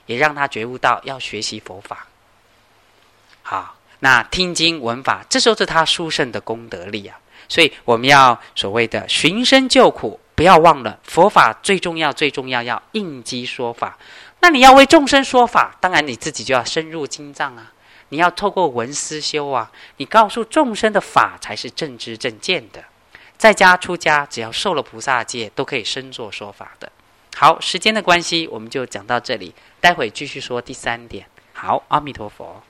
也让他觉悟到要学习佛法。好，那听经闻法，这就是他殊胜的功德力啊。所以我们要所谓的寻声救苦，不要忘了佛法最重要，最重要要应机说法。那你要为众生说法，当然你自己就要深入经藏啊，你要透过闻思修啊，你告诉众生的法才是正知正见的。在家出家，只要受了菩萨戒，都可以深作说法的。好，时间的关系，我们就讲到这里，待会继续说第3点。好，阿弥陀佛。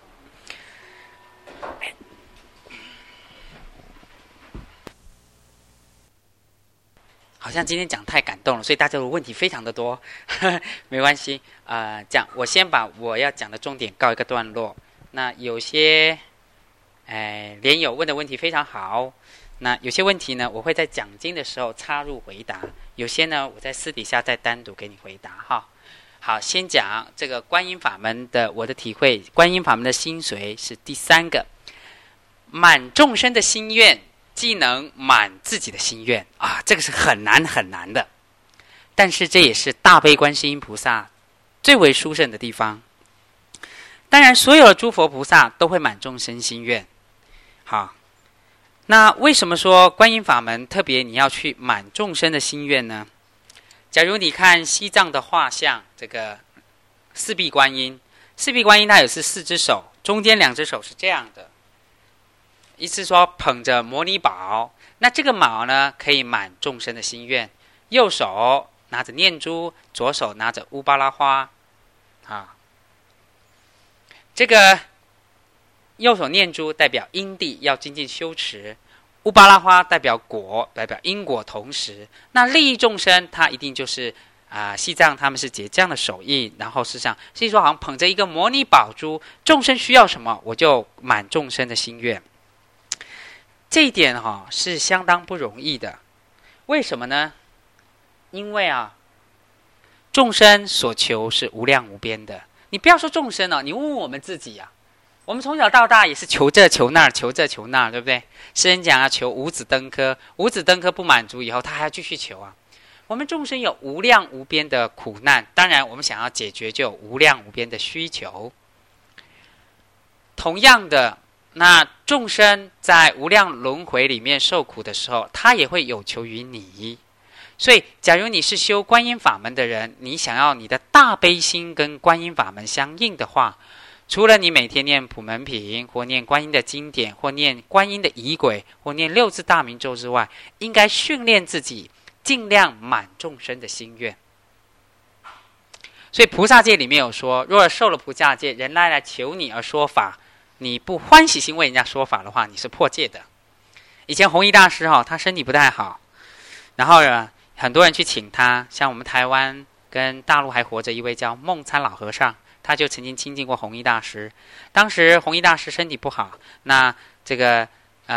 好像今天讲太感动了，所以大家的问题非常的多，没关系，这样我先把我要讲的重点告一个段落。那有些莲友问的问题非常好，那有些问题呢，我会在讲经的时候插入回答，有些呢，我在私底下再单独给你回答哈。好，先讲这个观音法门的我的体会，观音法门的精髓是第3个，满众生的心愿。既能满自己的心愿啊，这个是很难很难的，但是这也是大悲观世音菩萨最为殊胜的地方。当然，所有的诸佛菩萨都会满众生心愿。好，那为什么说观音法门特别你要去满众生的心愿呢？假如你看西藏的画像，这个四臂观音，四臂观音它也是4只手，中间2只手是这样的。意思说捧着摩尼宝，那这个宝呢可以满众生的心愿。右手拿着念珠，左手拿着乌巴拉花，啊，这个右手念珠代表因地要精进修持，乌巴拉花代表果，代表因果同时。那利益众生，它一定就是西藏他们是结这样的手印，然后事实上，所以说好像捧着一个摩尼宝珠，众生需要什么，我就满众生的心愿。这一点是相当不容易的，为什么呢？因为众生所求是无量无边的。你不要说众生你问问我们自己我们从小到大也是求这求那，求这求那，对不对？诗人讲求五子登科，五子登科不满足以后，他还要继续求我们众生有无量无边的苦难，当然我们想要解决就有无量无边的需求。同样的，那众生在无量轮回里面受苦的时候，他也会有求于你。所以假如你是修观音法门的人，你想要你的大悲心跟观音法门相应的话，除了你每天念普门品，或念观音的经典，或念观音的仪轨，或念6字大明咒之外，应该训练自己尽量满众生的心愿。所以菩萨戒里面有说，若受了菩萨戒，人来求你而说法，你不欢喜心为人家说法的话，你是破戒的。以前弘一大师他身体不太好，然后呢，很多人去请他，像我们台湾跟大陆还活着一位叫梦参老和尚，他就曾经亲近过弘一大师。当时弘一大师身体不好，那这个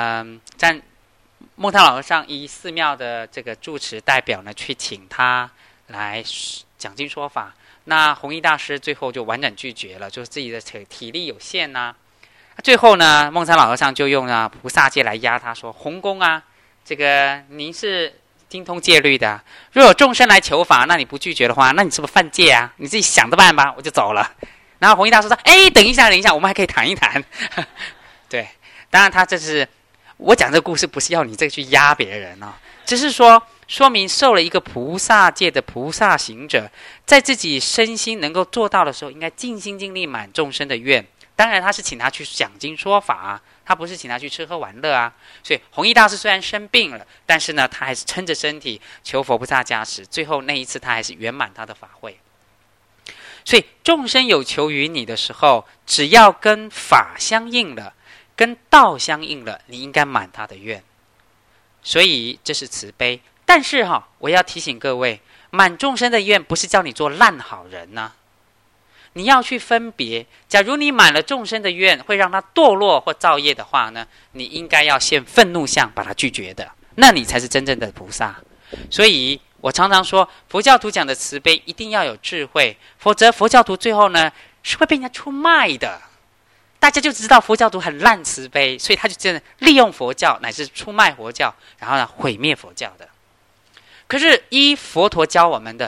梦参老和尚以寺庙的这个住持代表呢，去请他来讲经说法。那弘一大师最后就婉转拒绝了，就是自己的体力有限最后呢，梦参老和尚就用菩萨戒来压他，说：“弘公这个您是精通戒律的，若有众生来求法，那你不拒绝的话，那你是不是犯戒你自己想着办吧，我就走了。”然后弘一大师说：“等一下，我们还可以谈一谈。”对，当然他这是我讲这个故事，不是要你这个去压别人只是说明受了一个菩萨戒的菩萨行者，在自己身心能够做到的时候，应该尽心尽力满众生的愿。当然他是请他去讲经说法他不是请他去吃喝玩乐所以弘一大师虽然生病了，但是呢，他还是撑着身体求佛菩萨加持，最后那一次他还是圆满他的法会。所以众生有求于你的时候，只要跟法相应了，跟道相应了，你应该满他的愿。所以这是慈悲。但是我要提醒各位，满众生的愿不是叫你做烂好人你要去分别。假如你满了众生的愿，会让他堕落或造业的话呢，你应该要现愤怒相把他拒绝的，那你才是真正的菩萨。所以我常常说，佛教徒讲的慈悲一定要有智慧，否则佛教徒最后呢是会被人家出卖的。大家就知道佛教徒很烂慈悲，所以他就真的利用佛教乃至出卖佛教，然后呢毁灭佛教的。可是依佛陀教我们的，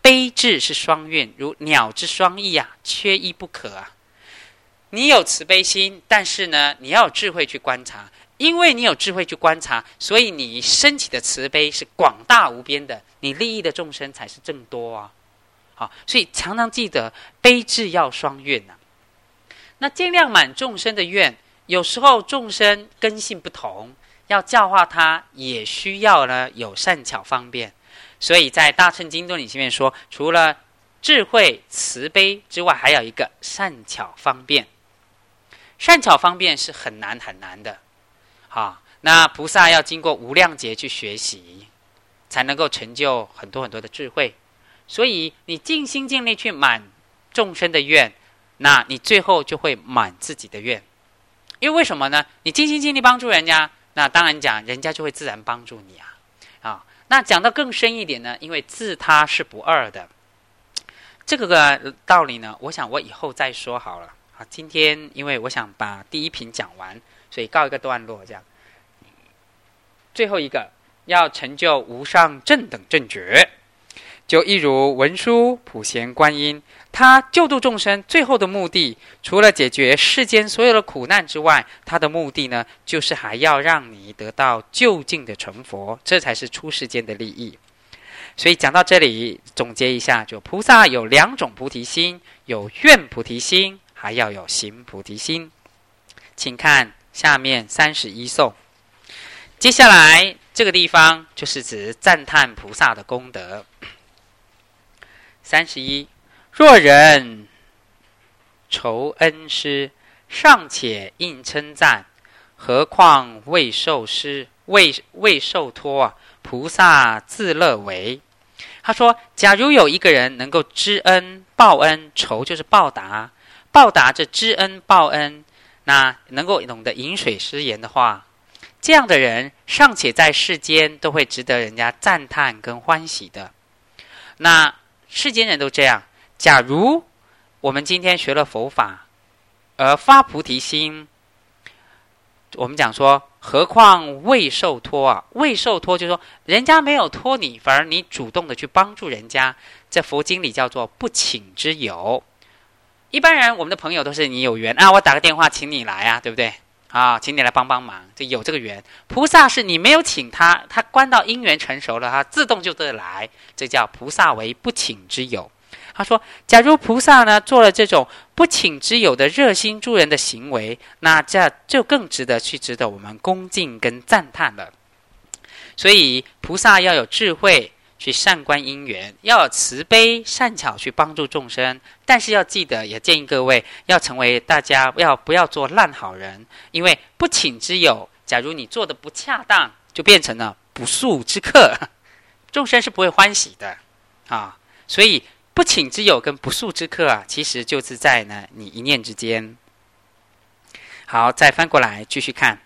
悲智是双运，如鸟之双翼啊，缺一不可啊。你有慈悲心，但是呢，你要有智慧去观察。因为你有智慧去观察，所以你升起的慈悲是广大无边的，你利益的众生才是更多啊。好，所以常常记得悲智要双愿啊。那尽量满众生的愿，有时候众生根性不同，要教化他也需要呢有善巧方便。所以在大乘经论里面说，除了智慧慈悲之外，还有一个善巧方便。善巧方便是很难很难的。好，那菩萨要经过无量劫去学习，才能够成就很多很多的智慧。所以你尽心尽力去满众生的愿，那你最后就会满自己的愿。因为为什么呢？你尽心尽力帮助人家，那当然讲人家就会自然帮助你啊。那讲到更深一点呢，因为自他是不二的，这个道理呢，我想我以后再说好了。好，今天因为我想把第一品讲完，所以告一个段落这样。最后一个要成就无上正等正觉，就一如文殊普贤观音，他救度众生最后的目的，除了解决世间所有的苦难之外，他的目的呢，就是还要让你得到究竟的成佛，这才是出世间的利益。所以讲到这里，总结一下，就菩萨有两种菩提心，有愿菩提心，还要有行菩提心。请看下面31颂。接下来这个地方就是指赞叹菩萨的功德。31，若人酬恩师，尚且应称赞，何况未受师，未受托啊？菩萨自乐为。他说，假如有一个人能够知恩报恩，酬就是报答，报答这知恩报恩，那能够懂得饮水思源的话，这样的人尚且在世间都会值得人家赞叹跟欢喜的。那世间人都这样，假如我们今天学了佛法而发菩提心，我们讲说何况未受托啊？未受托就是说人家没有托你，反而你主动的去帮助人家，这佛经里叫做不请之友。一般人我们的朋友都是你有缘啊，我打个电话请你来啊，对不对啊？请你来帮帮忙，就有这个缘。菩萨是你没有请他，他观到因缘成熟了，他自动就得来，这叫菩萨为不请之友。他说，假如菩萨呢做了这种不请之友的热心助人的行为，那这就更值得我们恭敬跟赞叹了。所以菩萨要有智慧去善观因缘，要有慈悲善巧去帮助众生，但是要记得，也建议各位要成为大家不要做烂好人，因为不请之友，假如你做的不恰当，就变成了不速之客，众生是不会欢喜的啊。所以不请之友跟不速之客啊，其实就是在呢你一念之间。好，再翻过来继续看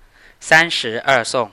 32颂。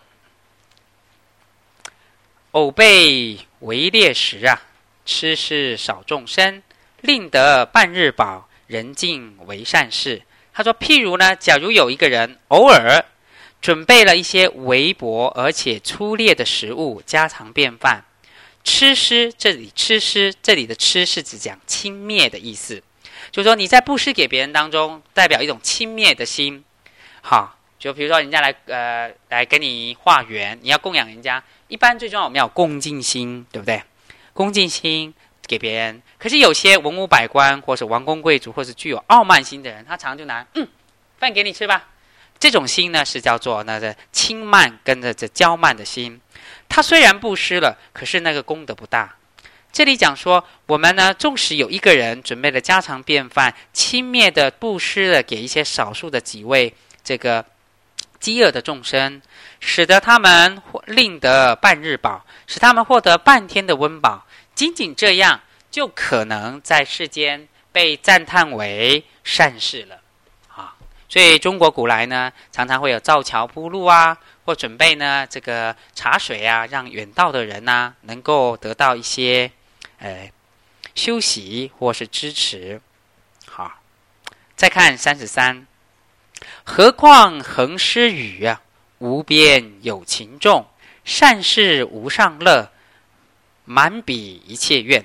偶被为猎食啊，吃是少众生，令得半日饱，人尽为善事。他说，譬如呢，假如有一个人偶尔准备了一些微薄而且粗劣的食物，家常便饭。吃施，这里的吃是指讲轻蔑的意思，就是说你在布施给别人当中，代表一种轻蔑的心。好，就比如说人家来跟你化缘，你要供养人家，一般最重要我们要有恭敬心，对不对？恭敬心给别人。可是有些文武百官或是王公贵族或是具有傲慢心的人，他常常就拿饭给你吃吧，这种心呢是叫做那个轻慢跟着这骄慢的心。他虽然布施了，可是那个功德不大。这里讲说，我们呢，纵使有一个人准备了家常便饭，轻蔑的布施了给一些少数的几位这个饥饿的众生，使得他们令得半日饱，使他们获得半天的温饱，仅仅这样就可能在世间被赞叹为善事了啊。所以中国古来呢，常常会有造桥铺路啊，或准备呢这个茶水啊，让远道的人啊能够得到一些休息或是支持。好，再看33，何况恒施语啊，无边有情众，善事无上乐，满彼一切愿。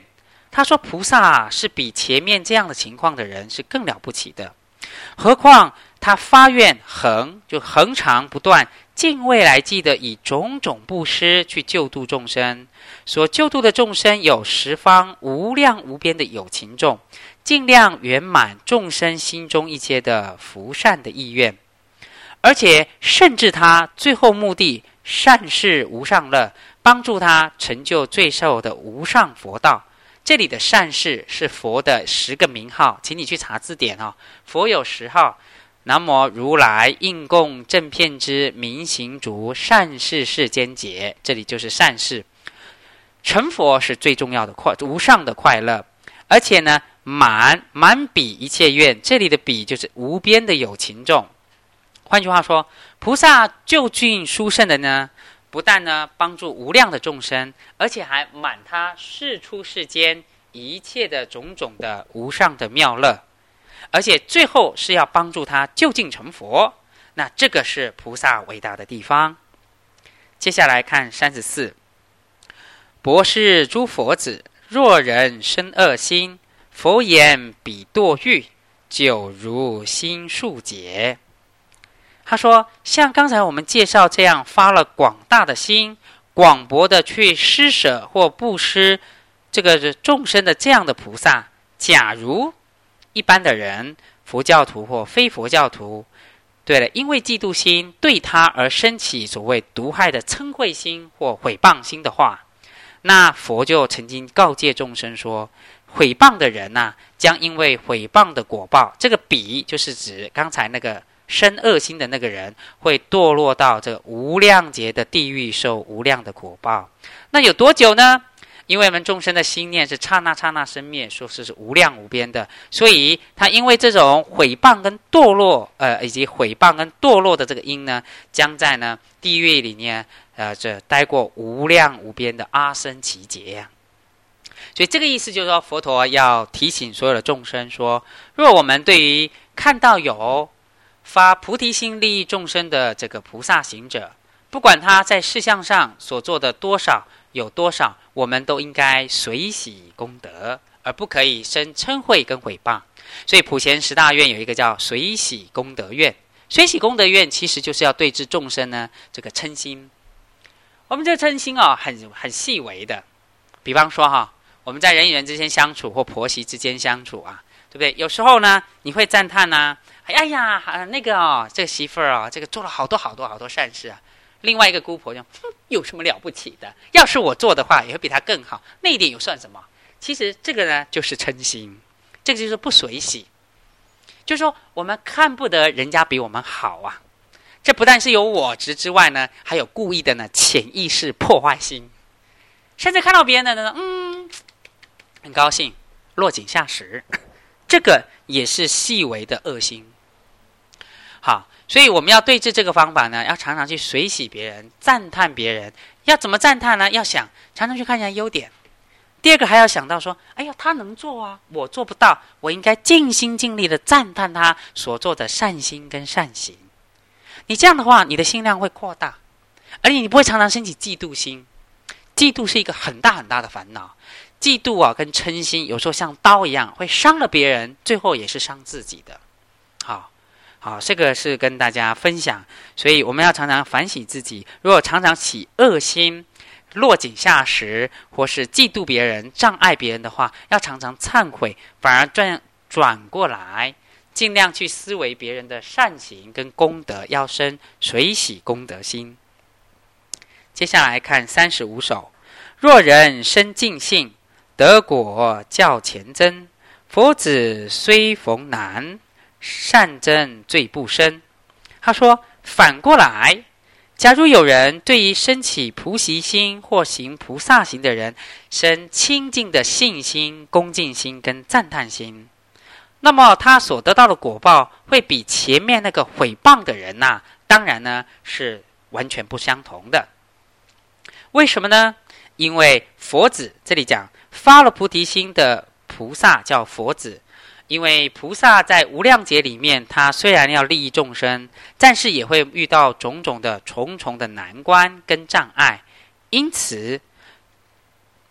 他说菩萨是比前面这样的情况的人是更了不起的，何况他发愿就恒常不断，尽未来际的以种种布施去救度众生，所救度的众生有十方无量无边的有情众，尽量圆满众生心中一切的福善的意愿，而且甚至他最后目的善事无上乐，帮助他成就最受的无上佛道。这里的善事是佛的10个名号，请你去查字典哦。佛有10号，南无如来应供正遍知明行足善事世间劫，这里就是善事。成佛是最重要的无上的快乐，而且呢满彼一切愿，这里的彼就是无边的有情众。换句话说，菩萨就近殊胜的呢，不但呢帮助无量的众生，而且还满他世出世间一切的种种的无上的妙乐，而且最后是要帮助他就近成佛。那这个是菩萨伟大的地方。接下来看34，博士诸佛子，若人生恶心，佛言彼堕欲，久如心数劫。他说像刚才我们介绍这样发了广大的心，广博的去施舍或布施这个众生的这样的菩萨，假如一般的人，佛教徒或非佛教徒，对了，因为嫉妒心对他而生起所谓毒害的嗔恚心或毁谤心的话，那佛就曾经告诫众生说，毁谤的人啊，将因为毁谤的果报，这个彼就是指刚才那个生恶心的那个人，会堕落到这个无量劫的地狱，受无量的果报。那有多久呢？因为我们众生的心念是刹那刹那生灭，说是无量无边的，所以他因为这种毁谤跟堕落，以及毁谤跟堕落的这个因呢，将在呢地狱里面，这待过无量无边的阿僧祇劫呀。所以这个意思就是说，佛陀要提醒所有的众生说，若我们对于看到有发菩提心利益众生的这个菩萨行者，不管他在事项上所做的多少有多少，我们都应该随喜功德，而不可以生嗔恚跟毁谤。所以普贤10大愿有一个叫随喜功德愿，随喜功德愿其实就是要对治众生呢这个嗔心。我们这个嗔心很细微的，比方说我们在人与人之间相处，或婆媳之间相处啊，对不对？有时候呢你会赞叹啊，哎呀那个这个媳妇儿这个做了好多善事啊。另外一个姑婆就有什么了不起的，要是我做的话也会比她更好，那一点有算什么？其实这个呢就是嗔心，这个就是不随喜，就是说我们看不得人家比我们好啊。这不但是有我执之外呢，还有故意的呢潜意识破坏心，甚至看到别人的呢很高兴，落井下石，这个也是细微的恶心。好，所以我们要对治这个方法呢，要常常去随喜别人，赞叹别人。要怎么赞叹呢？要想常常去看一下优点。第二个还要想到说，哎呀，他能做啊，我做不到，我应该尽心尽力的赞叹他所做的善心跟善行。你这样的话，你的心量会扩大，而且你不会常常升起嫉妒心。嫉妒是一个很大很大的烦恼，嫉妒跟嗔心有时候像刀一样，会伤了别人，最后也是伤自己的。好，这个是跟大家分享，所以我们要常常反省自己，如果常常起恶心、落井下石，或是嫉妒别人、障碍别人的话，要常常忏悔，反而转过来，尽量去思维别人的善行跟功德，要生随喜功德心。接下来看35首，若人生净性，得果较前增，佛子虽逢难，善真罪不生。他说反过来，假如有人对于升起菩提心或行菩萨行的人生清净的信心、恭敬心跟赞叹心，那么他所得到的果报会比前面那个毁谤的人当然呢是完全不相同的。为什么呢？因为佛子这里讲发了菩提心的菩萨叫佛子，因为菩萨在无量劫里面，他虽然要利益众生，但是也会遇到种种的重重的难关跟障碍，因此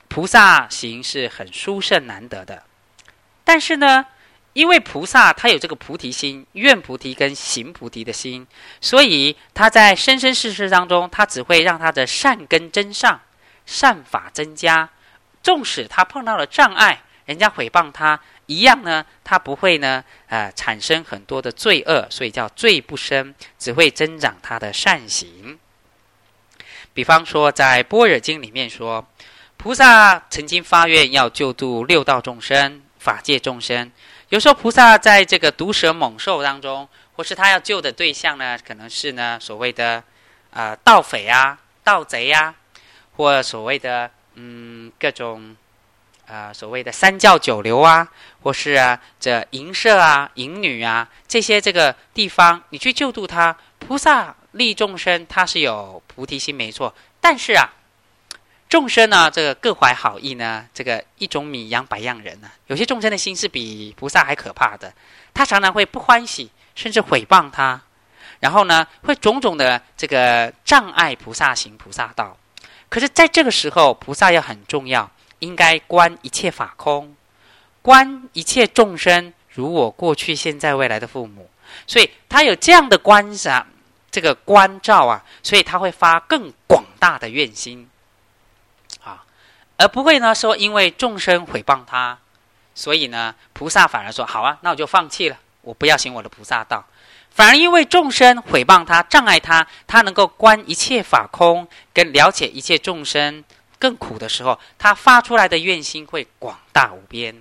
菩萨行是很殊胜难得的。但是呢，因为菩萨他有这个菩提心，愿菩提跟行菩提的心，所以他在生生世世当中，他只会让他的善根增上，善法增加。纵使他碰到了障碍，人家诽谤他一样呢，他不会呢产生很多的罪恶，所以叫罪不生，只会增长他的善行。比方说在般若经里面说，菩萨曾经发愿要救度六道众生、法界众生。有时候菩萨在这个毒蛇猛兽当中，或是他要救的对象呢，可能是呢所谓的盗匪啊、盗贼啊，或所谓的各种所谓的三教九流啊，或是这淫舍啊、淫女啊，这些这个地方你去救度他，菩萨利众生，他是有菩提心没错，但是众生呢，这个各怀好意呢，这个一种米养百样人呢，有些众生的心是比菩萨还可怕的，他常常会不欢喜，甚至诽谤他，然后呢，会种种的这个障碍菩萨行、菩萨道。可是在这个时候，菩萨要很重要，应该观一切法空，观一切众生如我过去、现在、未来的父母。所以他有这样的观察，这个关照所以他会发更广大的愿心而不会呢说因为众生诽谤他，所以呢菩萨反而说好那我就放弃了，我不要行我的菩萨道。反而因为众生诽谤他、障碍他，他能够观一切法空，跟了解一切众生更苦的时候，他发出来的愿心会广大无边。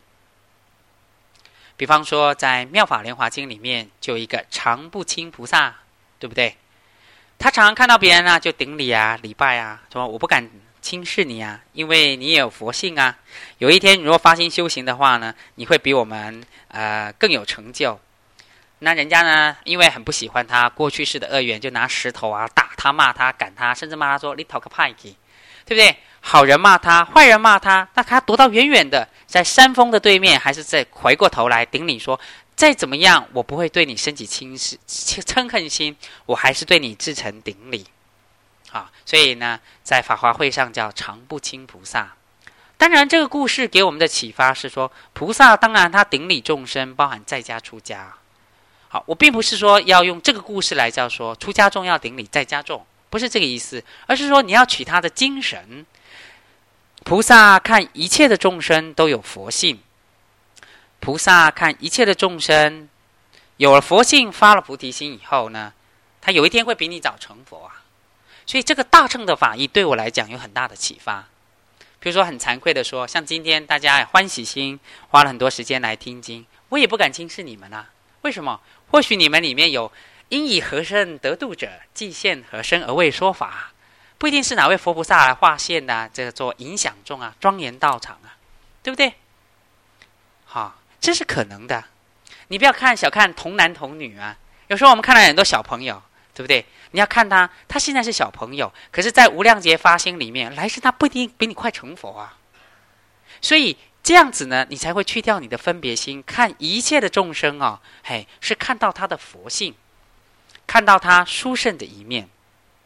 比方说在《妙法莲华经》里面就有一个常不轻菩萨，对不对？他常常看到别人就顶礼礼拜说我不敢轻视你因为你也有佛性有一天你若发心修行的话呢，你会比我们更有成就。那人家呢，因为很不喜欢他过去世的恶缘，就拿石头打他、骂他、赶他，甚至骂他说你讨个派去，对不对？好人骂他，坏人骂他，那他躲到远远的，在山峰的对面，还是在回过头来顶你说，再怎么样我不会对你升起嗔恨心，我还是对你至诚顶礼所以呢在法华会上叫常不轻菩萨。当然这个故事给我们的启发是说，菩萨当然他顶礼众生，包含在家出家。我并不是说要用这个故事来叫说出家众要顶礼在家众，不是这个意思，而是说你要取他的精神。菩萨看一切的众生都有佛性，菩萨看一切的众生有了佛性，发了菩提心以后呢，他有一天会比你早成佛所以这个大乘的法义对我来讲有很大的启发。比如说很惭愧的说，像今天大家欢喜心花了很多时间来听经，我也不敢轻视你们为什么？或许你们里面有因以何身得度者，即现何身而为说法，不一定是哪位佛菩萨来化现这个做影响众庄严道场对不对？这是可能的。你不要小看童男童女有时候我们看到很多小朋友，对不对？你要看他现在是小朋友，可是在无量劫发心里面，来世他不一定比你快成佛所以这样子呢，你才会去掉你的分别心，看一切的众生是看到他的佛性，看到他殊胜的一面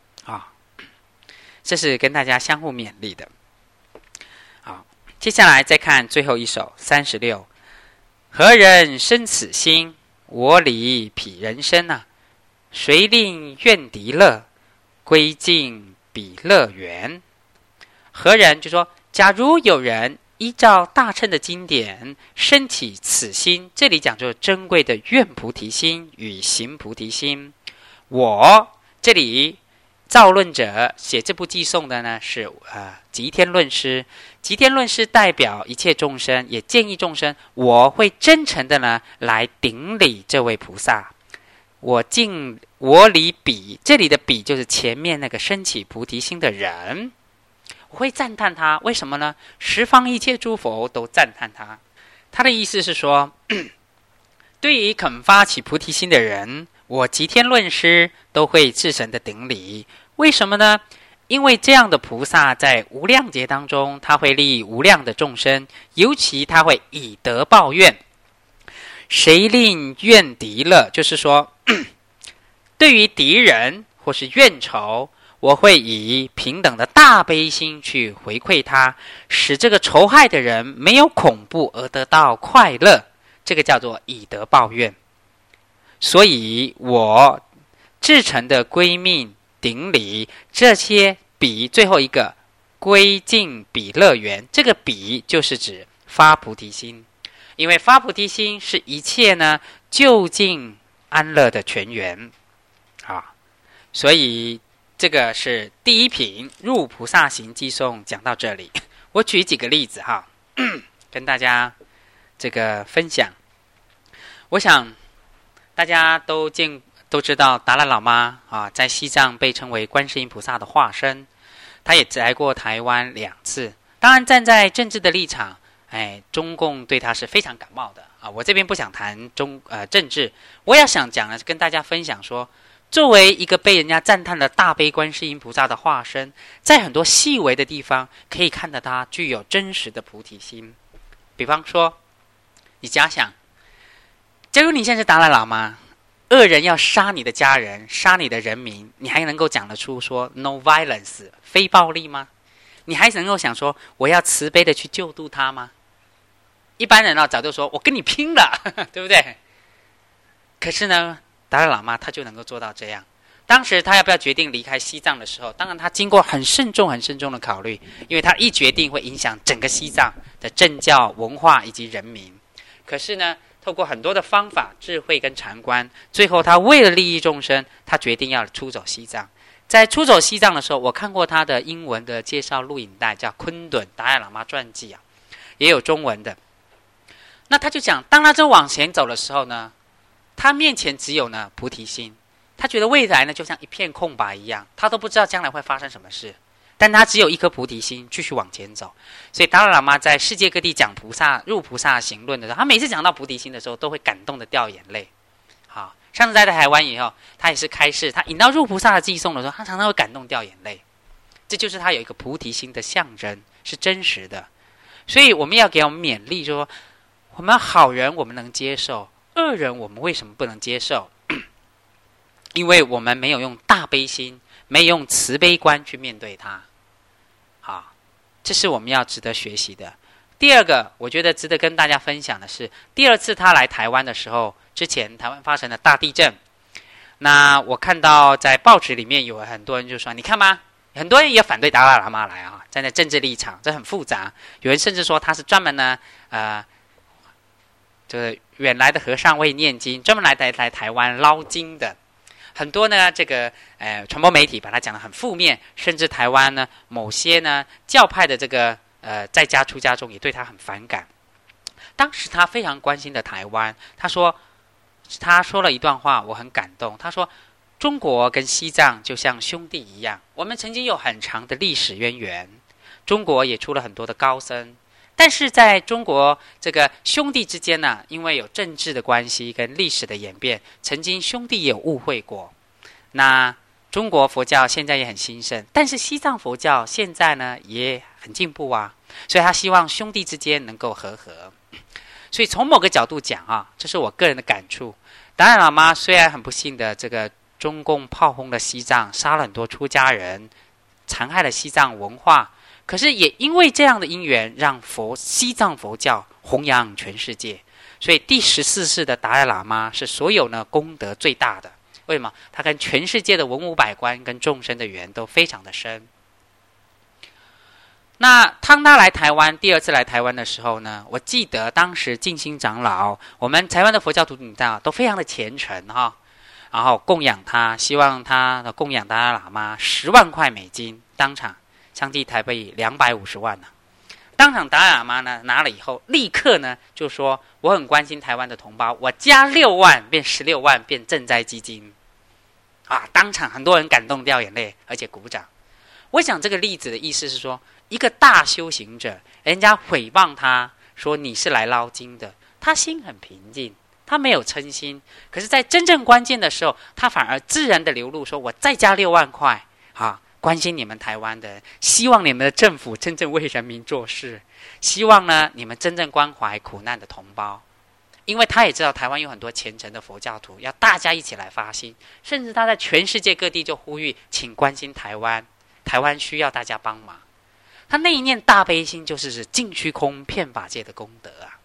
这是跟大家相互勉励的。接下来再看最后一首36，何人生此心？我理彼人生谁令愿敌乐？归尽彼乐园。何人就说，假如有人依照大乘的经典升起此心，这里讲究珍贵的愿菩提心与行菩提心。我这里造论者写这部寄颂的呢是吉天论师。吉天论师代表一切众生，也建议众生我会真诚的呢来顶礼这位菩萨。我理彼，这里的彼就是前面那个升起菩提心的人，我会赞叹他。为什么呢？十方一切诸佛都赞叹他。他的意思是说，对于肯发起菩提心的人，我吉天论师都会至诚的顶礼。为什么呢？因为这样的菩萨在无量劫当中，他会利益无量的众生，尤其他会以德报怨。谁令怨敌乐？就是说对于敌人或是怨仇， 我会以平等的大悲心去回馈他，使这个仇害的人没有恐怖而得到快乐，这个叫做以德报怨。所以我至诚的归命顶礼，这些比最后一个归敬彼乐园，这个彼就是指发菩提心，因为发菩提心是一切呢究竟安乐的泉源啊。所以这个是第一品入菩萨行偈颂讲到这里。我举几个例子哈，跟大家这个分享。我想大家都知道达赖喇嘛啊，在西藏被称为观世音菩萨的化身，他也来过台湾2次。当然站在政治的立场，中共对他是非常感冒的啊。我这边不想谈政治，我要想讲的是跟大家分享说，作为一个被人家赞叹的大悲观世音菩萨的化身，在很多细微的地方可以看到他具有真实的菩提心。比方说，你假想，假如你现在是达赖喇嘛，恶人要杀你的家人，杀你的人民，你还能够讲得出说 no violence 非暴力吗？你还能够想说我要慈悲的去救度他吗？一般人早就说我跟你拼了对不对？可是呢，达赖喇嘛他就能够做到这样。当时他要不要决定离开西藏的时候，当然他经过很慎重的考虑，因为他一决定会影响整个西藏的政教文化以及人民。可是呢，透过很多的方法智慧跟禅观，最后他为了利益众生，他决定要出走西藏。在出走西藏的时候，我看过他的英文的介绍录影带，叫《昆顿达赖喇嘛传记》啊，也有中文的。那他就讲，当他正往前走的时候呢，他面前只有呢菩提心，他觉得未来呢就像一片空白一样，他都不知道将来会发生什么事，但他只有一颗菩提心，继续往前走。所以达赖喇嘛在世界各地讲入菩萨行论的时候，他每次讲到菩提心的时候，都会感动的掉眼泪。好，上次在台湾以后，他也是开示，他引到入菩萨的偈颂的时候，他常常会感动掉眼泪。这就是他有一个菩提心的象征，是真实的。所以我们要给我们勉励说，我们好人我们能接受，恶人我们为什么不能接受？因为我们没有用大悲心，没有用慈悲观去面对它。好，这是我们要值得学习的。第二个，我觉得值得跟大家分享的是，第2次他来台湾的时候，之前台湾发生了大地震。那我看到在报纸里面有很多人就说，你看吗？很多人也反对达赖喇嘛来啊，站在政治立场，这很复杂。有人甚至说他是专门呢，这个远来的和尚为念经，专门来台湾捞金的。很多呢，这个传播媒体把它讲得很负面，甚至台湾呢某些呢教派的这个在家出家众也对他很反感。当时他非常关心的台湾，他说了一段话，我很感动。他说，中国跟西藏就像兄弟一样，我们曾经有很长的历史渊源，中国也出了很多的高僧，但是在中国这个兄弟之间呢，因为有政治的关系跟历史的演变，曾经兄弟也有误会过。那中国佛教现在也很兴盛，但是西藏佛教现在呢也很进步啊，所以他希望兄弟之间能够和。所以从某个角度讲啊，这是我个人的感触。达赖喇嘛虽然很不幸的这个中共炮轰了西藏，杀了很多出家人，残害了西藏文化，可是也因为这样的因缘，让西藏佛教弘扬全世界。所以第14世的达赖喇嘛是所有呢功德最大的。为什么？他跟全世界的文武百官跟众生的缘都非常的深。那当他来台湾第2次来台湾的时候呢，我记得当时静心长老，我们台湾的佛教徒都非常的虔诚哈，然后供养他，希望他的供养达赖喇嘛10万块美金，当场相继台币250万呢。当场达赖喇嘛呢拿了以后，立刻呢就说，我很关心台湾的同胞，我加6万变16万变赈灾基金啊！当场很多人感动掉眼泪，而且鼓掌。我想这个例子的意思是说，一个大修行者，人家诽谤他说你是来捞金的，他心很平静，他没有嗔心，可是在真正关键的时候，他反而自然的流露说，我再加6万块啊，关心你们台湾的，希望你们的政府真正为人民做事，希望呢你们真正关怀苦难的同胞。 因为他也知道台湾有很多虔诚的佛教徒，要大家一起来发心，甚至他在全世界各地就呼吁，请关心台湾，台湾需要大家帮忙。他那一念大悲心就是尽虚空遍法界的功德啊。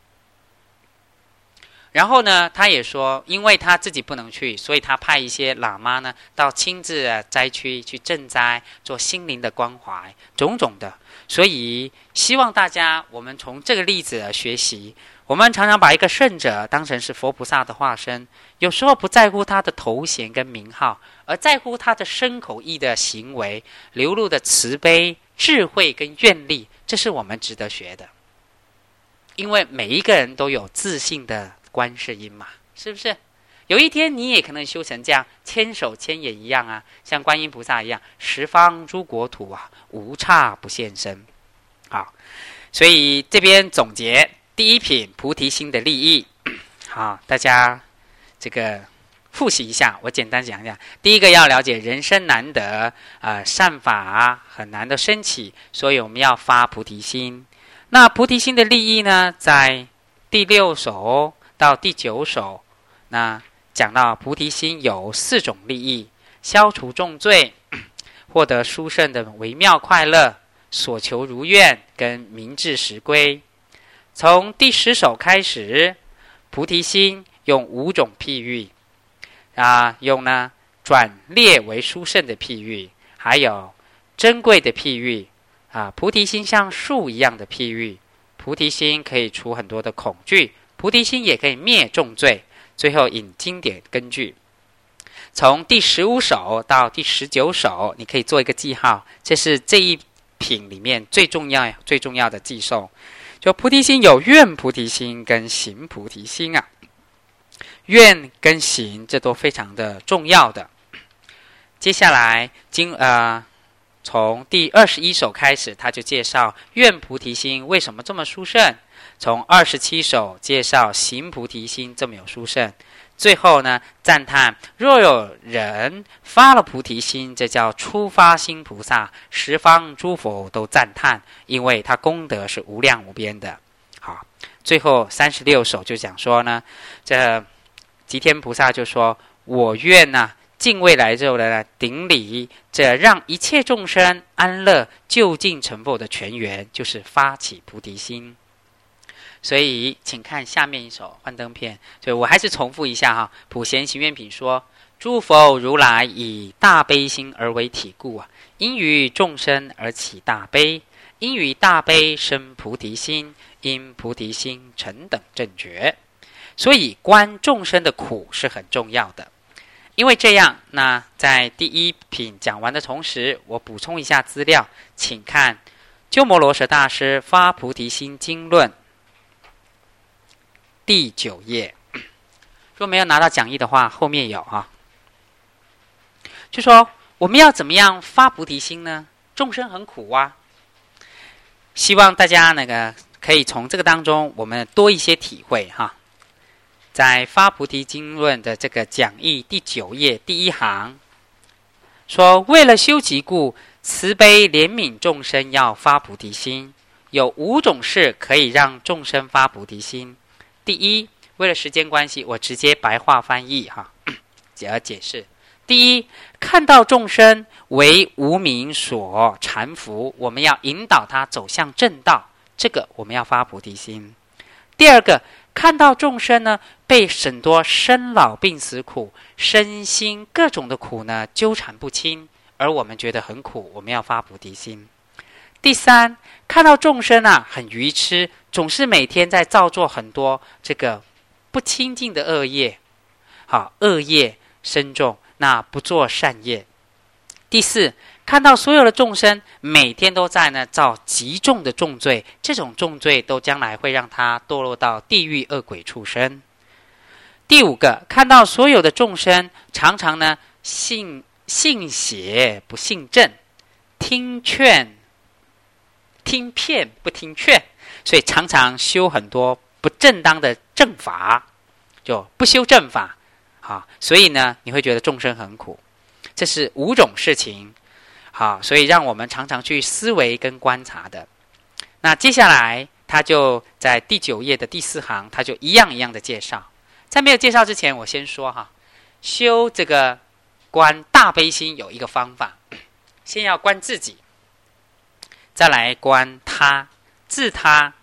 然后呢，他也说，因为他自己不能去，所以他派一些喇嘛呢到亲自灾区去赈灾，做心灵的关怀，种种的。所以希望大家我们从这个例子学习，我们常常把一个圣者当成是佛菩萨的化身，有时候不在乎他的头衔跟名号，而在乎他的身口意的行为流露的慈悲、智慧跟愿力，这是我们值得学的。因为每一个人都有自信的观世音嘛，是不是？有一天你也可能修成这样，千手千眼一样啊，像观音菩萨一样，十方诸国土啊，无刹不现身。好，所以这边总结第一品菩提心的利益。好，大家这个复习一下，我简单讲一下。第一个要了解人生难得，善法很难的升起，所以我们要发菩提心。那菩提心的利益呢，在第6首到第9首，那讲到菩提心有4种利益：消除重罪，获得殊胜的微妙快乐，所求如愿，跟明智实归。从第10首开始，菩提心用5种譬喻用呢转劣为殊胜的譬喻，还有珍贵的譬喻菩提心像树一样的譬喻。菩提心可以除很多的恐惧，菩提心也可以灭重罪。最后引经典根据，从第15首到第19首，你可以做一个记号，这是这一品里面最重要的记诵。就菩提心有愿菩提心跟行菩提心啊，愿跟行这都非常的重要的。接下来从第21首开始，他就介绍愿菩提心为什么这么殊胜。从27首介绍行菩提心这么有殊胜。最后呢，赞叹若有人发了菩提心，这叫初发心菩萨，十方诸佛都赞叹，因为他功德是无量无边的。好，最后36首就讲说呢，这吉天菩萨就说，我愿尽未来肉的顶礼，这让一切众生安乐究竟成佛的泉源，就是发起菩提心。所以请看下面一首幻灯片，所以我还是重复一下普贤行愿品说，诸佛如来以大悲心而为体故因于众生而起大悲，因于大悲生菩提心，因菩提心成等正觉。所以观众生的苦是很重要的。因为这样，那在第一品讲完的同时，我补充一下资料，请看鸠摩罗什大师发菩提心经论第9页。若没有拿到讲义的话，后面有就说我们要怎么样发菩提心呢？众生很苦希望大家可以从这个当中我们多一些体会在发菩提经论的这个讲义第9页第1行说，为了修集故，慈悲怜悯众生要发菩提心，有5种事可以让众生发菩提心。第一，为了时间关系，我直接白话翻译解释。第一，看到众生为无明所缠缚，我们要引导他走向正道，这个我们要发菩提心。第二个，看到众生呢被很多生老病死苦，身心各种的苦呢纠缠不清，而我们觉得很苦，我们要发菩提心。第三，看到众生很愚痴，总是每天在造作很多这个不清净的恶业，恶业深重，那不做善业。第四，看到所有的众生每天都在造极重的重罪，这种重罪都将来会让他堕落到地狱恶鬼畜生。第五个，看到所有的众生常常信邪不信正，听骗不听劝，所以常常修很多不正当的正法，就不修正法所以你会觉得众生很苦。这是5种事情所以让我们常常去思维跟观察的。那接下来他就在第9页的第4行，他就一样一样的介绍。在没有介绍之前，我先说哈，修这个观大悲心有一个方法，先要观自己，再来观他，自他。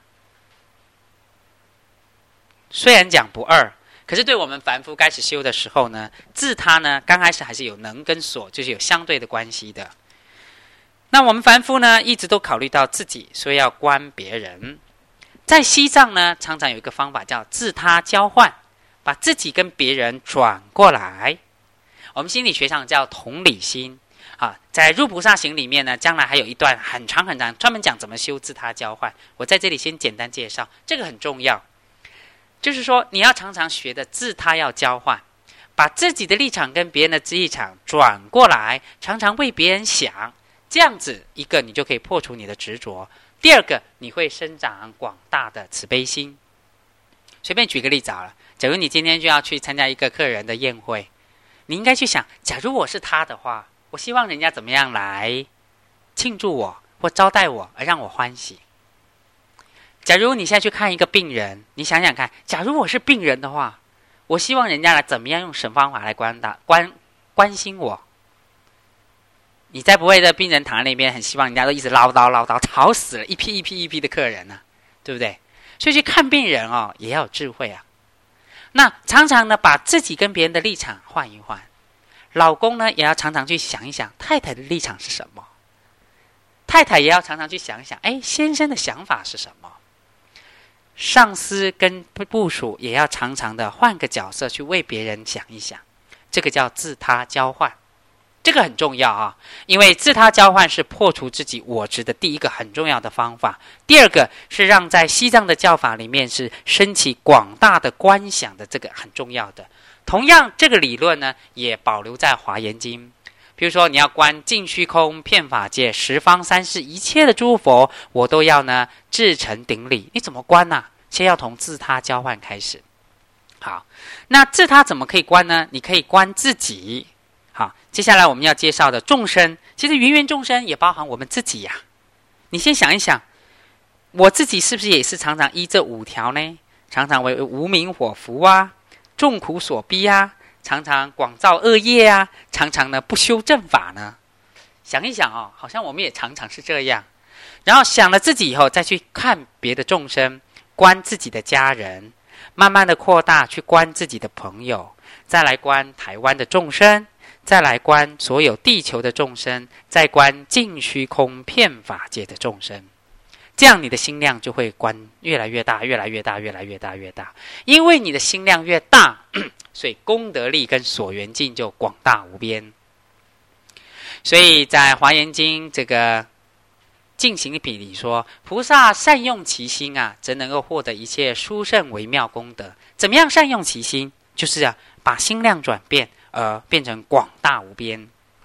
虽然讲不二，可是对我们凡夫开始修的时候呢，自他呢，刚开始还是有能跟所，就是有相对的关系的。那我们凡夫呢，一直都考虑到自己，所以要观别人。在西藏呢，常常有一个方法叫自他交换，把自己跟别人转过来。我们心理学上叫同理心。在入菩萨行里面呢，将来还有一段很长很长，专门讲怎么修自他交换。我在这里先简单介绍，这个很重要。就是说，你要常常学的自他要交换，把自己的立场跟别人的立场转过来，常常为别人想。这样子，一个你就可以破除你的执着，第二个你会生长广大的慈悲心。随便举个例子好了，假如你今天就要去参加一个客人的宴会，你应该去想，假如我是他的话，我希望人家怎么样来庆祝我或招待我，而让我欢喜。假如你现在去看一个病人，你想想看，假如我是病人的话，我希望人家来怎么样用什么方法来关心我。你再不会的病人躺在那边，很希望人家都一直唠叨，吵死了一批的客人呢，对不对？所以去看病人也要有智慧啊。那常常呢，把自己跟别人的立场换一换。老公呢，也要常常去想一想太太的立场是什么，太太也要常常去想一想，先生的想法是什么。上司跟部属也要常常的换个角色去为别人想一想，这个叫自他交换。这个很重要啊，因为自他交换是破除自己我执的第一个很重要的方法。第二个是让在西藏的教法里面是升起广大的观想的，这个很重要的。同样，这个理论呢也保留在华严经。比如说，你要观尽虚空遍法界十方三世一切的诸佛，我都要呢至诚顶礼。你怎么观呢？先要从自他交换开始。好，那自他怎么可以观呢？你可以观自己。好，接下来我们要介绍的众生，其实芸芸众生也包含我们自己呀。你先想一想，我自己是不是也是常常依这5条呢？常常为无明火伏啊，众苦所逼啊，常常广造恶业啊，常常呢不修正法呢。想一想好像我们也常常是这样。然后想了自己以后，再去看别的众生，观自己的家人，慢慢的扩大去观自己的朋友，再来观台湾的众生，再来观所有地球的众生，再观尽虚空遍法界的众生。这样你的心量就会观越来越大，越来越大，越来越大，越大。因为你的心量越大，所以功德力跟所缘境就广大无边。所以在华严经这个净行品里说，菩萨善用其心啊，则能够获得一切殊胜微妙功德。怎么样善用其心？就是把心量转变，变成广大无边。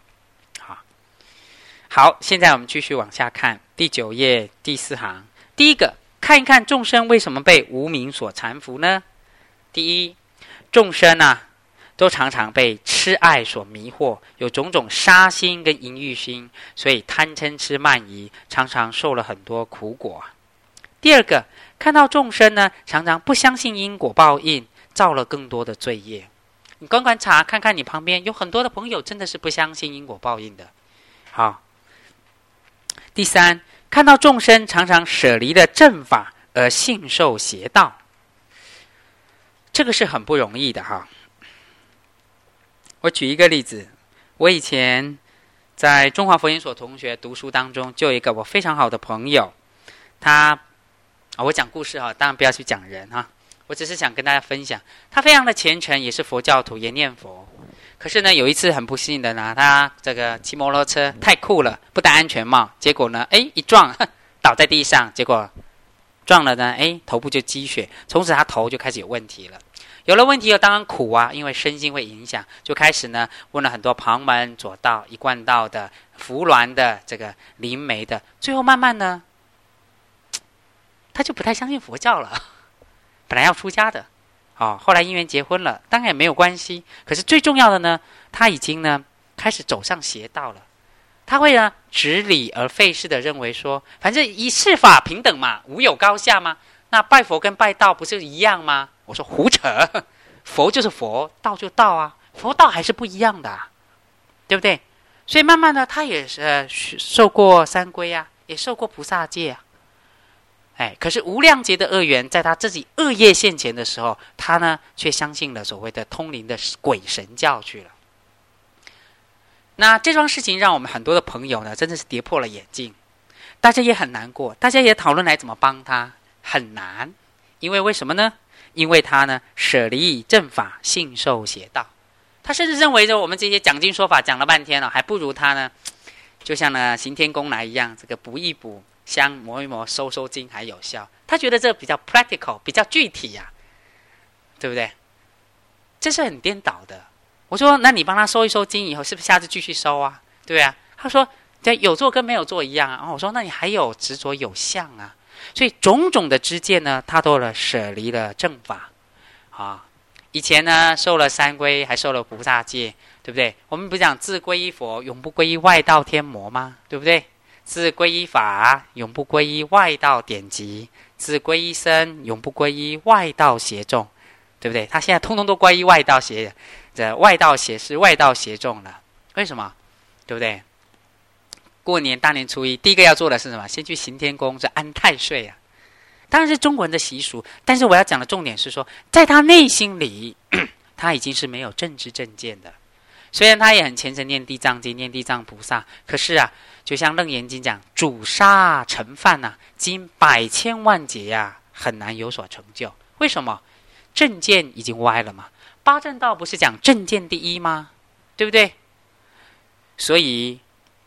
好，现在我们继续往下看第9页第4行。第一个，看一看众生为什么被无明所缠缚呢？第一，众生都常常被痴爱所迷惑，有种种杀心跟淫欲心，所以贪嗔痴慢疑，常常受了很多苦果。第二个，看到众生呢，常常不相信因果报应，造了更多的罪业。你观察看看你旁边有很多的朋友真的是不相信因果报应的。好，第三，看到众生常常舍离了正法而信受邪道，这个是很不容易的哈。我举一个例子，我以前在中华佛研所同学读书当中，就有一个我非常好的朋友，他我讲故事当然不要去讲人我只是想跟大家分享，他非常的虔诚，也是佛教徒，也念佛。可是呢，有一次很不幸的呢，他这个骑摩托车太酷了，不戴安全帽，结果呢，一撞倒在地上，结果撞了呢，头部就积血，从此他头就开始有问题了。有了问题当然苦因为身心会影响，就开始呢问了很多旁门左道、一贯道的、扶鸾的、这个灵媒的，最后慢慢呢，他就不太相信佛教了。本来要出家的，后来因缘结婚了，当然也没有关系。可是最重要的呢，他已经呢开始走上邪道了。 他会呢执理而废事的认为说，反正一事法平等嘛，无有高下吗？那拜佛跟拜道不是一样吗？我说胡扯，佛就是佛，道就道啊，佛道还是不一样的啊，对不对？所以慢慢的，他也受过三皈啊，也受过菩萨戒啊。可是无量劫的恶缘，在他自己恶业现前的时候，他呢却相信了所谓的通灵的鬼神教去了。那这桩事情让我们很多的朋友呢，真的是跌破了眼镜，大家也很难过，大家也讨论来怎么帮他，很难，因为什么呢？因为他呢舍离正法，信受邪道。他甚至认为着我们这些讲经说法讲了半天了，还不如他呢，就像呢行天宫来一样，这个补一补香，磨一磨，收收经还有效。他觉得这比较 practical， 比较具体呀，对不对？这是很颠倒的。我说，那你帮他收一收经以后，是不是下次继续收啊？对啊。他说，有做跟没有做一样啊。我说，那你还有执着有相啊。所以种种的知见呢，他都舍离了正法啊。以前呢，受了三皈，还受了菩萨戒，对不对？我们不是讲自皈依佛，永不皈依外道天魔吗？对不对？自皈依法，永不皈依外道典籍；自皈依僧，永不皈依外道邪众，对不对？他现在通通都皈依外道邪，外道邪是外道邪众了。为什么？对不对？过年大年初一，第一个要做的是什么？先去行天宫，是安太岁啊。当然是中国人的习俗，但是我要讲的重点是说，在他内心里，他已经是没有正知正见的。虽然他也很虔诚念地藏经、念地藏菩萨，可是啊，就像楞严经讲，主杀成犯啊，经百千万劫啊，很难有所成就。为什么？正见已经歪了嘛。八正道不是讲正见第一吗？对不对？所以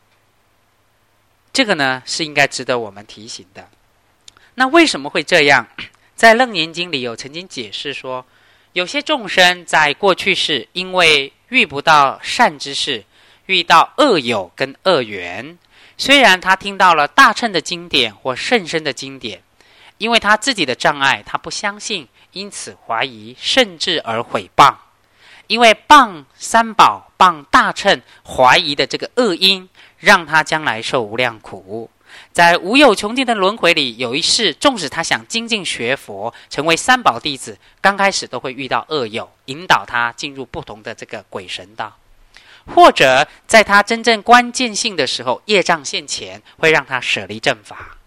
这个呢，是应该值得我们提醒的。那为什么会这样？在楞严经里有曾经解释说，有些众生在过去世因为遇不到善知识，遇到恶友跟恶缘，虽然他听到了大乘的经典或甚深的经典，因为他自己的障碍，他不相信，因此怀疑，甚至而毁谤。因为谤三宝、谤大乘，怀疑的这个恶因，让他将来受无量苦。在无有穷尽的轮回里，有一世，纵使他想精进学佛，成为三宝弟子，刚开始都会遇到恶友，引导他进入不同的这个鬼神道，或者在他真正关键性的时候，业障现前，会让他舍离正法。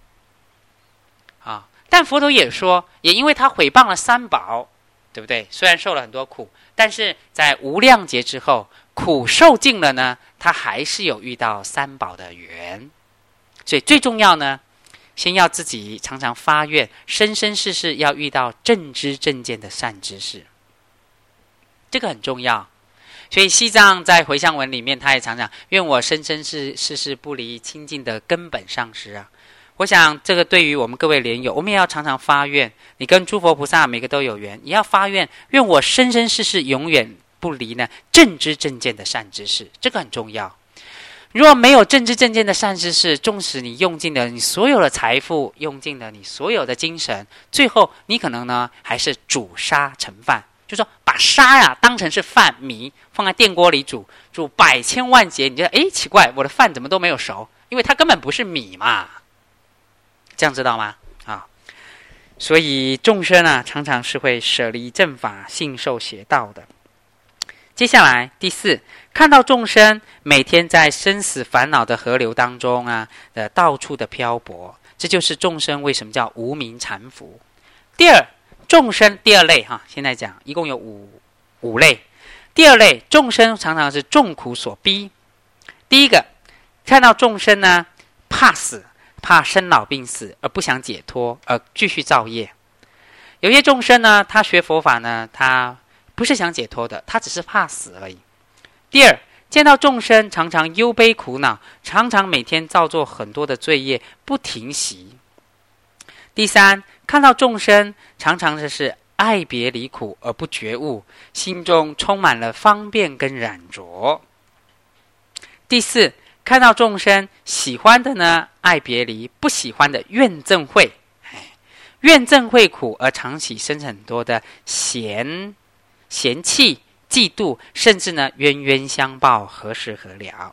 但佛陀也说，也因为他毁谤了三宝，对不对？虽然受了很多苦，但是在无量劫之后，苦受尽了呢，他还是有遇到三宝的缘。所以最重要呢，先要自己常常发愿，生生世世要遇到正知正见的善知识，这个很重要。所以西藏在回向文里面，他也常常愿我生生世世不离清净的根本上师啊。我想这个对于我们各位莲友，我们也要常常发愿，你跟诸佛菩萨每个都有缘，也要发愿，愿我生生世世永远不离呢正知正见的善知识，这个很重要。如果没有正知正见的善知识，纵使你用尽了你所有的财富，用尽了你所有的精神，最后你可能呢还是煮沙成饭，就说把沙呀当成是饭米，放在电锅里煮百千万劫，你觉得奇怪，我的饭怎么都没有熟？因为它根本不是米嘛，这样知道吗？所以众生啊，常常是会舍离正法，信受邪道的。接下来第四，看到众生每天在生死烦恼的河流当中啊，到处的漂泊，这就是众生为什么叫无明缠缚。第二，众生第二类现在讲一共有五类。第二类，众生常常是众苦所逼。第一个，看到众生呢怕死，怕生老病死，而不想解脱，而继续造业。有些众生呢，他学佛法呢，他不是想解脱的，他只是怕死而已。第二，见到众生常常忧悲苦恼，常常每天造作很多的罪业，不停息。第三，看到众生常常是爱别离苦而不觉悟，心中充满了方便跟染着。第四，看到众生喜欢的呢爱别离，不喜欢的怨憎会，怨憎会苦而常起生很多的嫌弃、嫉妒，甚至呢冤冤相报，何时何了？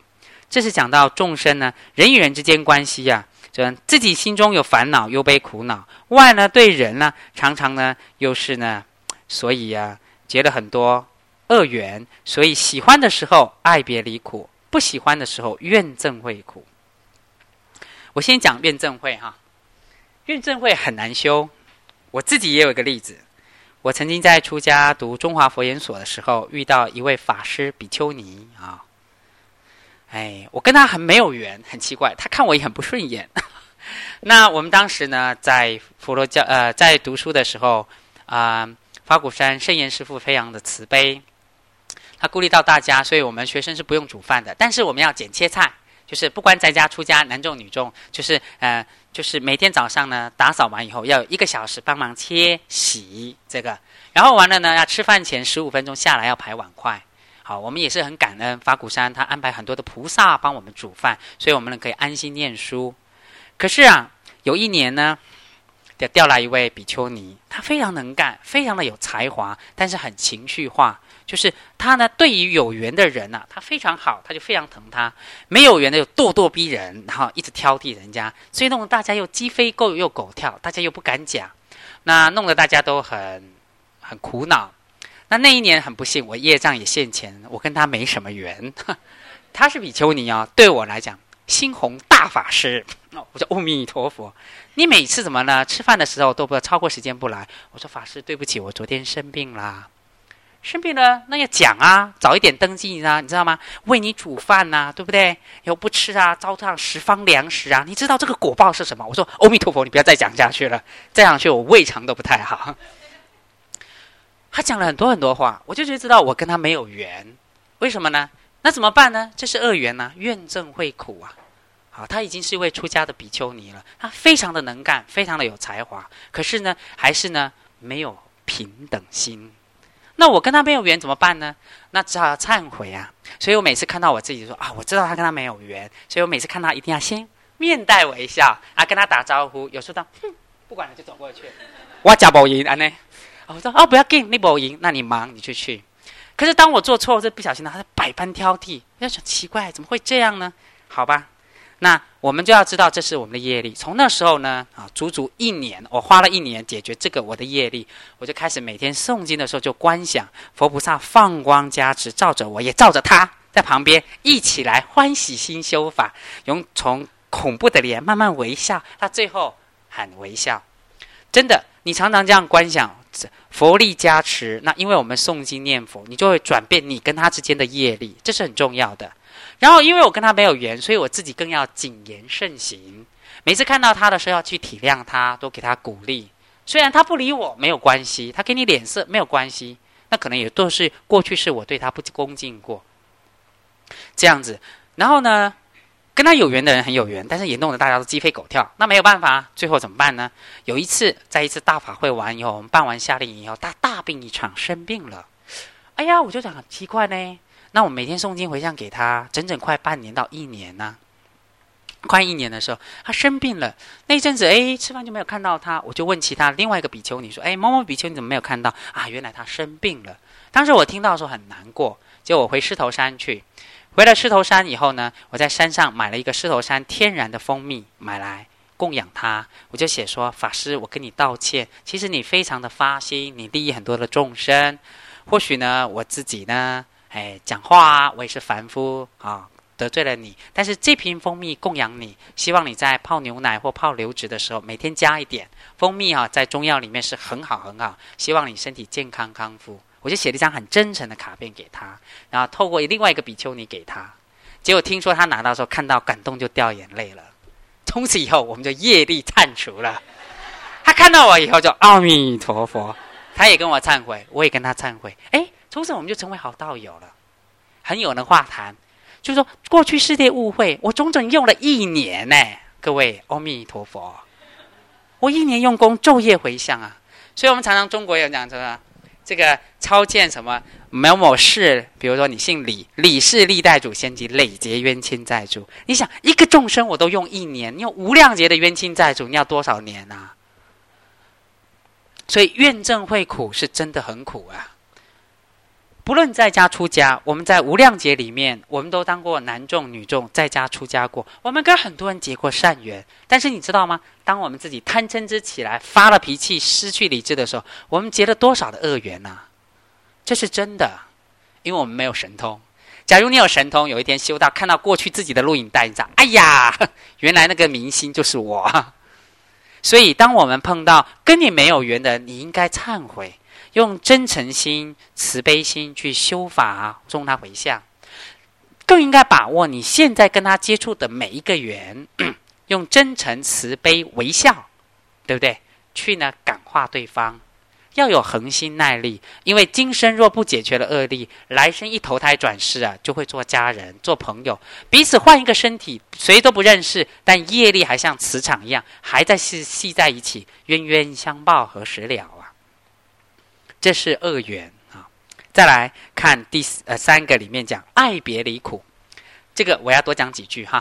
这是讲到众生呢，人与人之间关系啊，自己心中有烦恼、忧悲苦恼，外呢对人呢，常常呢又是呢，所以啊结了很多恶缘，所以喜欢的时候爱别离苦，不喜欢的时候怨憎会苦。我先讲怨憎会哈，怨憎会很难修。我自己也有一个例子，我曾经在出家读中华佛研所的时候，遇到一位法师比丘尼啊，我跟他很没有缘，很奇怪，他看我也很不顺眼。那我们当时呢，在佛罗教在读书的时候法鼓山圣严师父非常的慈悲，他顾虑到大家，所以我们学生是不用煮饭的，但是我们要剪切菜，就是不管在家出家男众女众，就是每天早上呢打扫完以后要有1个小时帮忙切洗这个，然后完了呢要吃饭前15分钟下来要排碗筷。好，我们也是很感恩法鼓山他安排很多的菩萨帮我们煮饭，所以我们可以安心念书。可是啊，有一年呢调来一位比丘尼，他非常能干，非常的有才华，但是很情绪化，就是他呢对于有缘的人啊，他非常好，他就非常疼他；没有缘的又咄咄逼人，然后一直挑剔人家，所以弄得大家又鸡飞又狗跳，大家又不敢讲，那弄得大家都很苦恼。那一年很不幸，我业障也现前，我跟他没什么缘。他是比丘尼哦，对我来讲心弘大法师，我说阿弥陀佛，你每次怎么呢？吃饭的时候都不超过时间不来。我说法师对不起，我昨天生病啦。生病了那要讲啊，早一点登记啊，你知道吗？为你煮饭啊，对不对？又不吃啊，糟蹋10方粮食啊，你知道这个果报是什么？我说阿弥陀佛，你不要再讲下去了，再讲下去我胃肠都不太好。他讲了很多话，我就知道我跟他没有缘。为什么呢？那怎么办呢？这是恶缘啊，怨憎会苦啊。好，他已经是一位出家的比丘尼了，他非常的能干，非常的有才华，可是呢还是呢没有平等心。那我跟他没有缘怎么办呢？那只好要忏悔啊。所以我每次看到我自己说我知道他跟他没有缘，所以我每次看他一定要先面带微笑啊，跟他打招呼。有时候不管了就走过去，我吃不赢安呢。我说不要紧，你不赢，那你忙你就去。可是当我做错这不小心呢，他百般挑剔，我想奇怪怎么会这样呢？好吧，那我们就要知道这是我们的业力。从那时候呢足足1年，我花了1年解决这个我的业力。我就开始每天诵经的时候就观想佛菩萨放光加持，照着我也照着他，在旁边一起来欢喜心修法，从恐怖的脸慢慢微笑，他最后喊微笑。真的，你常常这样观想佛力加持，那因为我们诵经念佛，你就会转变你跟他之间的业力，这是很重要的。然后因为我跟他没有缘，所以我自己更要谨言慎行。每次看到他的时候要去体谅他，多给他鼓励。虽然他不理我没有关系，他给你脸色没有关系，那可能也都是过去是我对他不恭敬过这样子。然后呢跟他有缘的人很有缘，但是也弄得大家都鸡飞狗跳，那没有办法，最后怎么办呢？有一次在一次大法会完以后，我们办完夏令营以后，他大病一场，生病了。哎呀，我就想很奇怪呢，那我每天诵经回向给他，整整快半年到1年呢。快1年的时候，他生病了。那一阵子，吃饭就没有看到他，我就问其他另外一个比丘尼说：“某某比丘你怎么没有看到啊？原来他生病了。”当时我听到的时候很难过，结果我回狮头山去。回了狮头山以后呢，我在山上买了一个狮头山天然的蜂蜜，买来供养他。我就写说：“法师，我跟你道歉，其实你非常的发心，你利益很多的众生。或许呢，我自己呢，讲话我也是凡夫得罪了你，但是这瓶蜂蜜供养你，希望你在泡牛奶或泡流质的时候每天加一点蜂蜜在中药里面是很好很好，希望你身体健康康复。”我就写了一张很真诚的卡片给他，然后透过另外一个比丘尼给他。结果听说他拿到的时候看到感动就掉眼泪了。从此以后我们就业力忏除了。他看到我以后就阿弥陀佛，他也跟我忏悔，我也跟他忏悔。从此我们就成为好道友了，很有人话谈。就是说过去世界误会，我整整用了1年呢。各位阿弥陀佛，我1年用功昼夜回向啊。所以我们常常中国有讲什么这个超见什么某某事，比如说你姓李，李氏历代祖先及累劫冤亲债主。你想一个众生我都用1年，你有无量劫的冤亲债主，你要多少年啊？所以怨憎会苦是真的很苦啊。 不论在家出家，我们在无量劫里面，我们都当过男众女众，在家出家过，我们跟很多人结过善缘。但是你知道吗？当我们自己贪嗔痴起来，发了脾气，失去理智的时候，我们结了多少的恶缘啊？这是真的，因为我们没有神通。假如你有神通，有一天修到看到过去自己的录影带，你讲，哎呀，原来那个明星就是我。所以当我们碰到跟你没有缘的人，你应该忏悔，用真诚心、慈悲心去修法，送他回向。更应该把握你现在跟他接触的每一个缘，用真诚、慈悲、微笑，对不对？去呢感化对方。要有恒心耐力，因为今生若不解决了恶力，来生一投胎转世啊，就会做家人、做朋友，彼此换一个身体，谁都不认识，但业力还像磁场一样，还在系在一起，冤冤相报何时了啊？这是恶缘啊。再来看三个里面讲爱别离苦，这个我要多讲几句哈。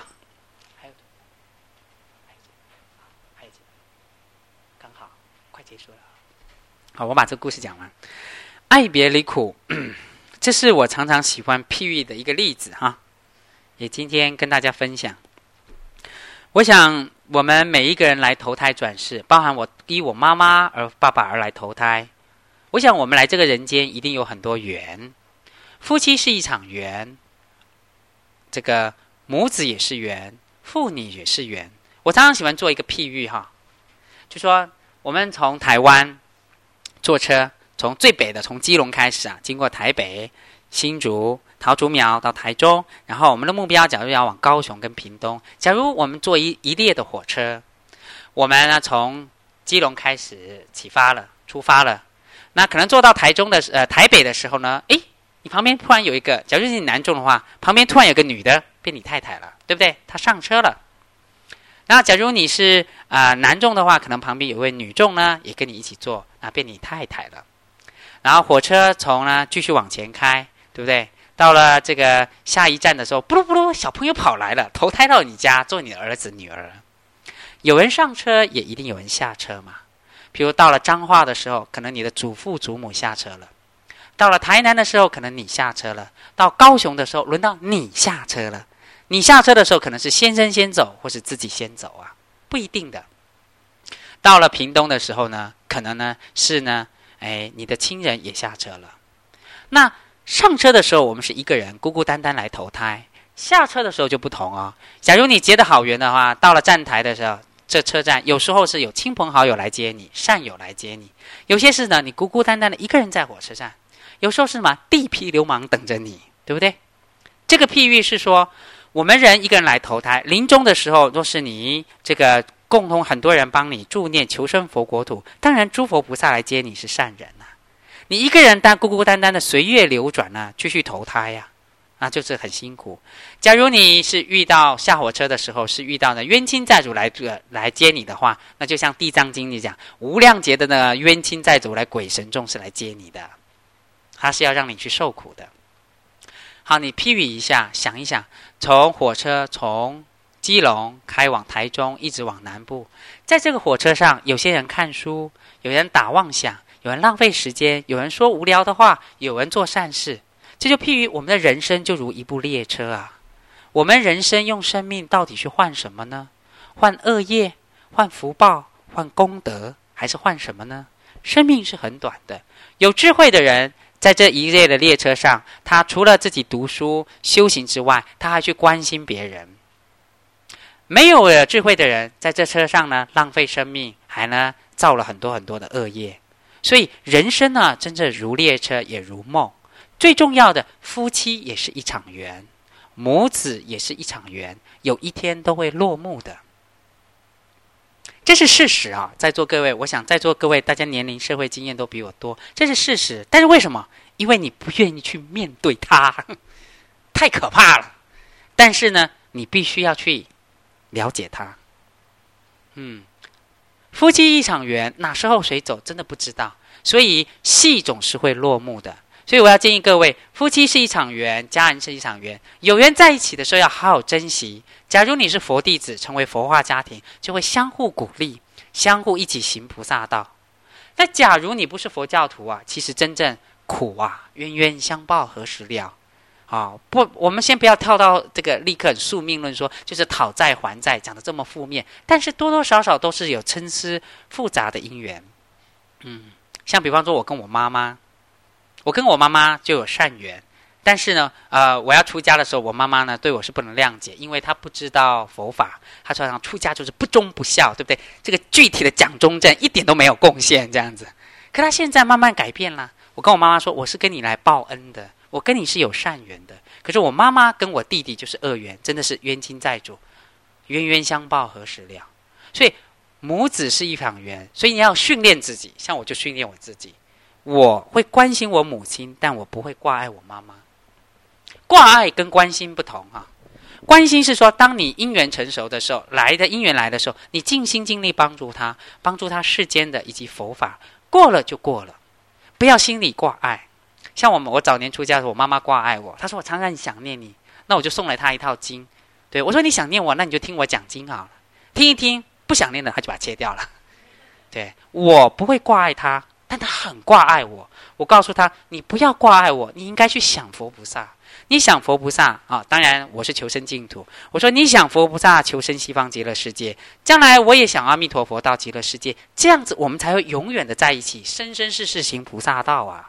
刚好快结束了。好，我把这个故事讲完。爱别离苦，这是我常常喜欢譬喻的一个例子哈，也今天跟大家分享。我想我们每一个人来投胎转世，包含我依我妈妈而爸爸而来投胎，我想我们来这个人间一定有很多缘，夫妻是一场缘，这个母子也是缘，父女也是缘。我常常喜欢做一个譬喻哈，就说我们从台湾坐车，从最北的从基隆开始啊，经过台北、新竹、桃竹苗到台中，然后我们的目标假如要往高雄跟屏东。假如我们坐一列的火车，我们呢从基隆开始出发了，那可能坐到台北的时候呢，诶，你旁边突然有一个，假如是你男众的话，旁边突然有个女的变你太太了，对不对？她上车了。那假如你是男众的话，可能旁边有位女众呢，也跟你一起坐，那变你太太了。然后火车从呢继续往前开，对不对？到了这个下一站的时候，布噜布噜，小朋友跑来了，投胎到你家做你的儿子女儿。有人上车，也一定有人下车嘛。比如到了彰化的时候，可能你的祖父祖母下车了；到了台南的时候，可能你下车了；到高雄的时候，轮到你下车了。你下车的时候，可能是先生先走，或是自己先走啊，不一定的。到了屏东的时候呢，可能呢是呢，你的亲人也下车了。那上车的时候，我们是一个人孤孤单单来投胎；下车的时候就不同哦。假如你结得好缘的话，到了站台的时候，这车站有时候是有亲朋好友来接你，善友来接你；有些是呢，你孤孤单单的一个人在火车站；有时候是什么地痞流氓等着你，对不对？这个譬喻是说，我们人一个人来投胎，临终的时候，若是你这个共同很多人帮你助念求生佛国土，当然诸佛菩萨来接你是善人啊。你一个人孤孤单单的随月流转啊，继续投胎呀，那就是很辛苦。假如你是遇到下火车的时候，是遇到呢冤亲债主来接你的话，那就像地藏经里讲，无量劫的呢冤亲债主来鬼神众是来接你的，他是要让你去受苦的。好，你譬喻一下，想一想，从火车从基隆开往台中，一直往南部，在这个火车上，有些人看书，有人打妄想，有人浪费时间，有人说无聊的话，有人做善事。这就譬喻我们的人生就如一部列车啊。我们人生用生命到底去换什么呢？换恶业，换福报，换功德，还是换什么呢？生命是很短的，有智慧的人在这一列的列车上，他除了自己读书修行之外，他还去关心别人。没有智慧的人在这车上呢，浪费生命，还呢造了很多很多的恶业。所以人生呢，真正如列车也如梦。最重要的，夫妻也是一场缘，母子也是一场缘，有一天都会落幕的。这是事实啊！在座各位，我想在座各位大家年龄社会经验都比我多，这是事实。但是为什么？因为你不愿意去面对它，太可怕了。但是呢，你必须要去了解它。夫妻一场缘，哪时候谁走真的不知道，所以戏总是会落幕的。所以我要建议各位，夫妻是一场缘，家人是一场缘，有缘在一起的时候要好好珍惜。假如你是佛弟子，成为佛化家庭，就会相互鼓励，相互一起行菩萨道。那假如你不是佛教徒啊，其实真正苦啊，冤冤相报何时了？不，我们先不要跳到这个立刻宿命论说，就是讨债还债，讲的这么负面，但是多多少少都是有参差复杂的因缘。像比方说我跟我妈妈就有善缘，但是呢，我要出家的时候，我妈妈呢对我是不能谅解，因为她不知道佛法，她常常出家就是不忠不孝，对不对？这个具体的讲中正一点都没有贡献，这样子。可她现在慢慢改变了。我跟我妈妈说，我是跟你来报恩的，我跟你是有善缘的。可是我妈妈跟我弟弟就是恶缘，真的是冤亲债主，冤冤相报何时了？所以母子是一场缘，所以你要训练自己。像我就训练我自己，我会关心我母亲，但我不会挂碍我妈妈。挂碍跟关心不同啊。关心是说，当你因缘成熟的时候，因缘来的时候，你尽心尽力帮助他世间的以及佛法，过了就过了，不要心里挂碍。像我早年出家的时候，我妈妈挂碍我，她说我常常想念你，那我就送了她一套经。对，我说你想念我，那你就听我讲经好了，听一听，不想念的她就把它切掉了。对，我不会挂碍她，但她很挂碍我。我告诉她，你不要挂碍我，你应该去想佛菩萨。你想佛菩萨当然我是求生净土。我说你想佛菩萨求生西方极乐世界，将来我也想阿弥陀佛到极乐世界，这样子我们才会永远的在一起，生生世世行菩萨道啊，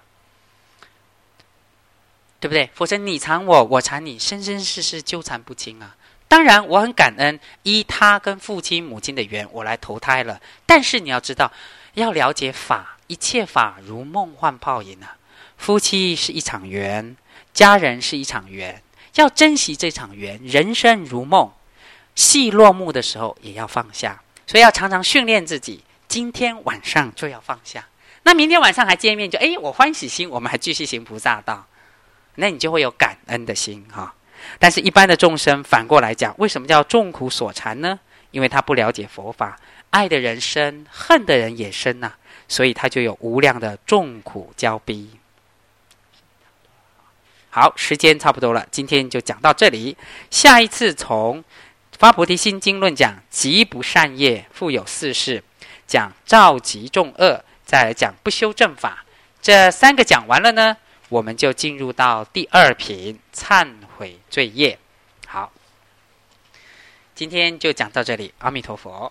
对不对？否则你缠我，我缠你，生生世世纠缠不清啊。当然我很感恩依他跟父亲母亲的缘我来投胎了，但是你要知道，要了解法，一切法如梦幻泡影啊。夫妻是一场缘，家人是一场缘，要珍惜这场缘。人生如梦，戏落幕的时候也要放下，所以要常常训练自己，今天晚上就要放下。那明天晚上还见面，就我欢喜心，我们还继续行菩萨道，那你就会有感恩的心哈。但是一般的众生反过来讲，为什么叫众苦所缠呢？因为他不了解佛法，爱的人深，恨的人也深啊，所以他就有无量的众苦交逼。好，时间差不多了，今天就讲到这里。下一次从发菩提心经论讲极不善业，复有四事，讲召集众恶，再来讲不修正法。这三个讲完了呢，我们就进入到第二品忏悔罪业。好，今天就讲到这里，阿弥陀佛。